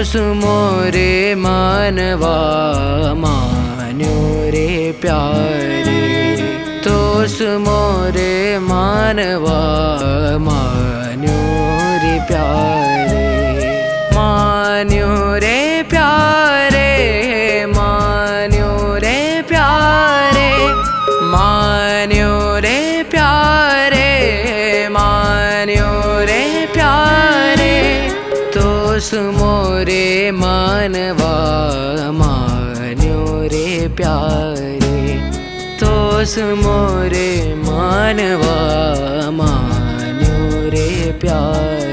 मोरे मानवा मान्यो रे प्यारे। तोस मोरे मानवा मान्यो रे प्यारे। मान्यो रे प्यारे, मान्यो रे प्यारे, मान्यो रे प्यारे, मान्यो रे प्यारे। तोस मोरे मानवा मान्यो रे प्यारे। तोस मोरे मानवा मान्यो रे प्यारे।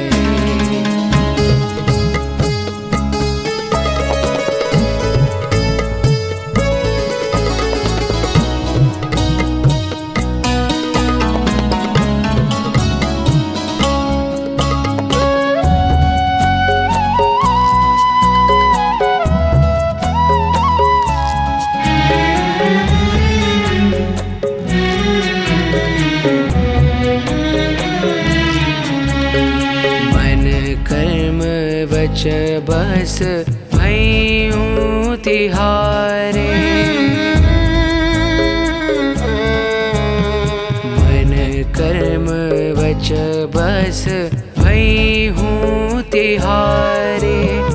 बच बस भयूं तिहारे। मन कर्म बच बस भयूं तिहारे।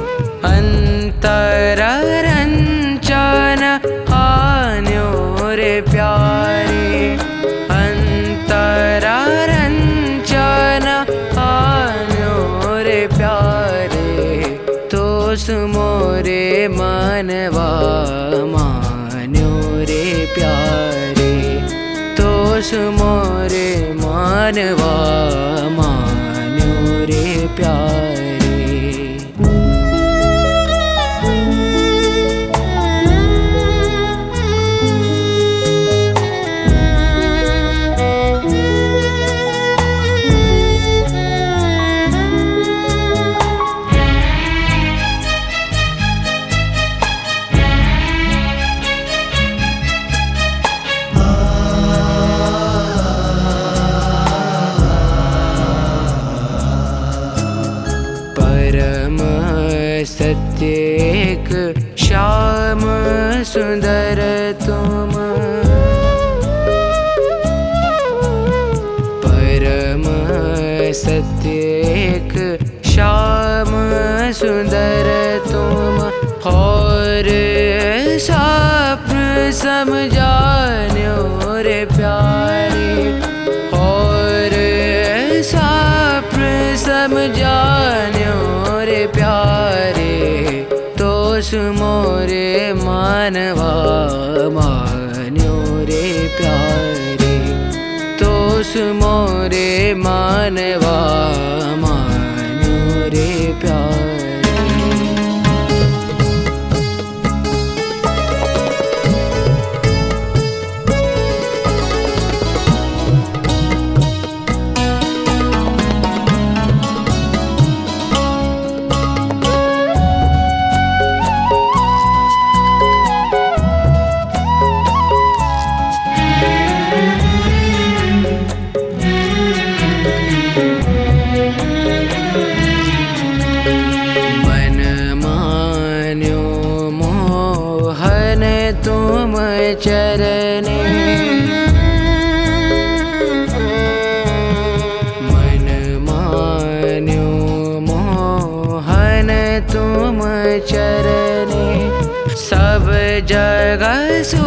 अंतर रंचन आन्यो रे प्यारे। अंतर रंचन आन्यो रे प्यारे। तोस मोरे मानवा मान्यो रे प्यारे। तोस मोरे मानवा मान्यो रे प्यारे। सत्य एक श्याम सुंदर तुम। परम सत्य एक श्याम सुंदर तुम। और स्वप्न समझान्यो रे प्यारे। और स्वप्न समझान्यो रे प्यारे। तोस मोरे मानवा मान्यो रे प्यारे। तोस मोरे मानवा मान्यो रे प्यारे। तुम चरने मन मान्यो मोहन तुम चरने। सब जगह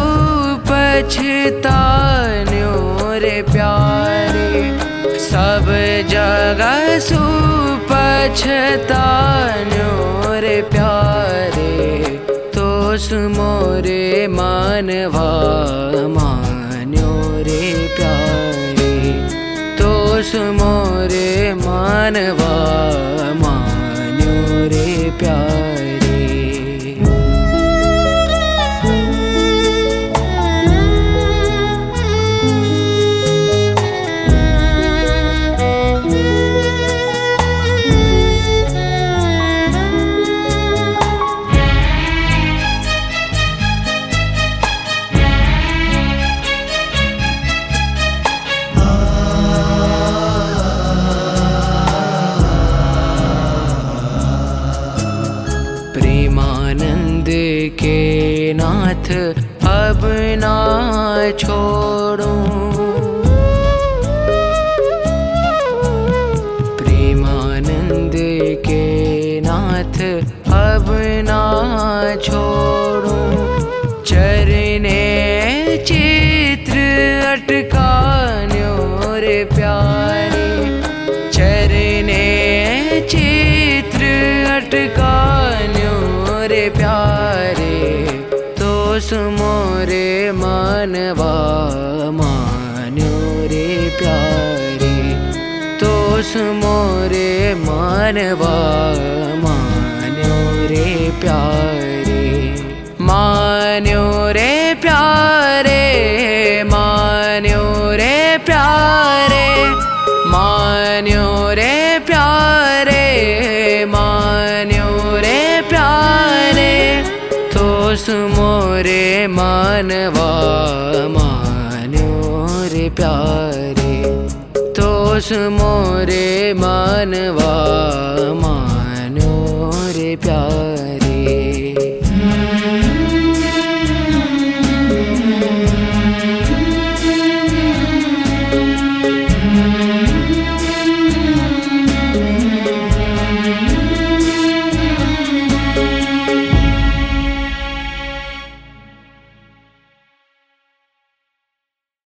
सुपछतान्यो रे प्यारे। सब जगह सुपछतान्यो रे प्यारे। तोस मोरे मानवा मान्यो रे प्यारे। तोस मोरे मानवा मान्यो रे प्यारे। नाथ अब ना छोड़ूं। प्रेमानंद के नाथ अब ना छोड़ूं। चरने चित्र अटकान्यो रे प्यारे, चरने चित्र अटकान्यो रे प्यारे। तो सुमोरे मानवा मान्यो रे प्यारे, तो सुमोरे मानवा मान्यो रे प्यारे। मान्यो रे प्यारे, मान्यो रे प्यारे, मान्यो रे प्यारे, मान्यो रे प्यारे। तो सुमोरे मानवा मान्यो रे प्यारे, तो सुमोरे मानवा